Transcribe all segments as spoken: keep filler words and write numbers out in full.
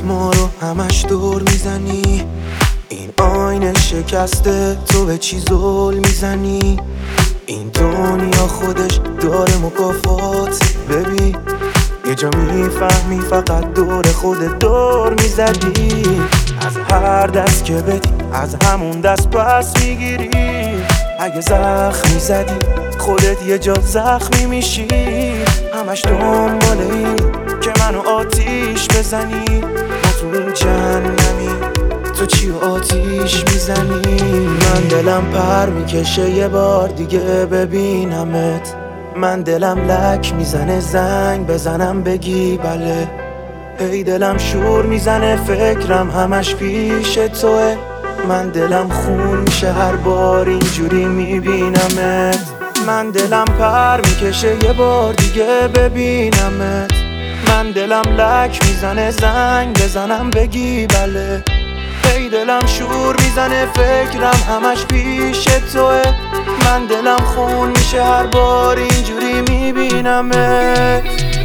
ما رو همش دور میزنی، این آینه شکسته تو به چی زل میزنی. این دنیا خودش داره مکافات، ببین یه جا میفهمی فقط دور خودت دور میزدی. از هر دست که بدی از همون دست پس میگیری. اگه زخمی زدی خودت یه جا زخمی میشی. همش دنبال این که منو آتیش بزنی. ما تو این جهنمی تو چی و آتیش میزنی. من دلم پر میکشه یه بار دیگه ببینمت. من دلم لک میزنه زنگ بزنم بگی بله. هی دلم شور میزنه فکرم همش پیش توه. من دلم خون میشه هر بار اینجوری میبینمت. من دلم پر میکشه یه بار دیگه ببینمت. من دلم لک میزنه زنگ بزنم بگی بله. هی دلم شور میزنه فکرم همش پیش توه. من دلم خون میشه هر بار اینجوری میبینمت.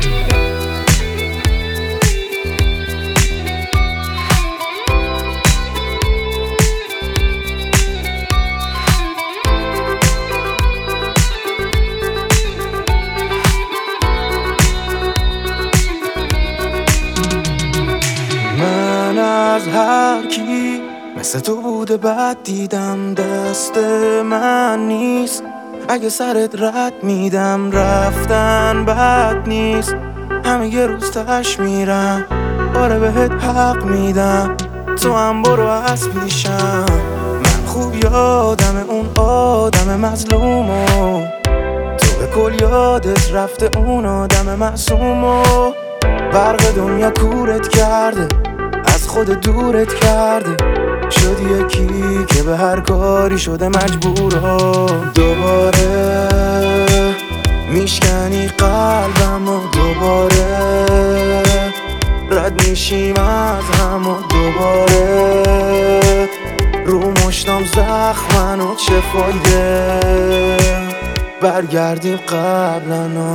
من از هر کی مثل تو بوده بد دیدم، دست من نیست. اگه سرت رد میدم رفتن بد نیست. همه یه روز تش میرم آره بهت حق میدم. تو هم برو از پیشم. من خوب یادم اون آدم مظلومو. تو به کل یادت رفته اون آدم معصومو. برق دنیا کورت کرده از خود دورت کرده. شدی یکی که به هر کاری شده مجبورا. دوباره میشکنی قلبم و دوباره رد میشیم از هم و دوباره رو مشتم زخمن و چه فایده برگردیم قبلنا.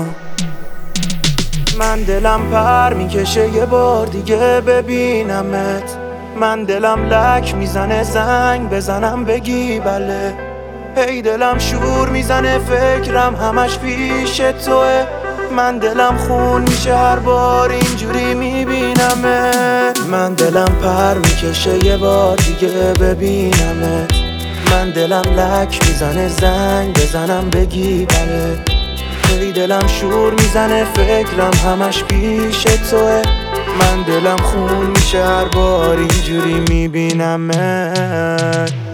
من دلم پر میکشه یه بار دیگه ببینمت. من دلم لک میزنه زنگ بزنم بگی بله. هی دلم شور میزنه فکرم همش پیش توه. من دلم خون میشه هر بار اینجوری میبینمت. من دلم پر میکشه یه بار دیگه ببینمت. من دلم لک میزنه زنگ بزنم بگی بله. هی دلم شور میزنه فکرم همش پیش توه. من دلم خون میشه هر بار اینجوری میبینمت.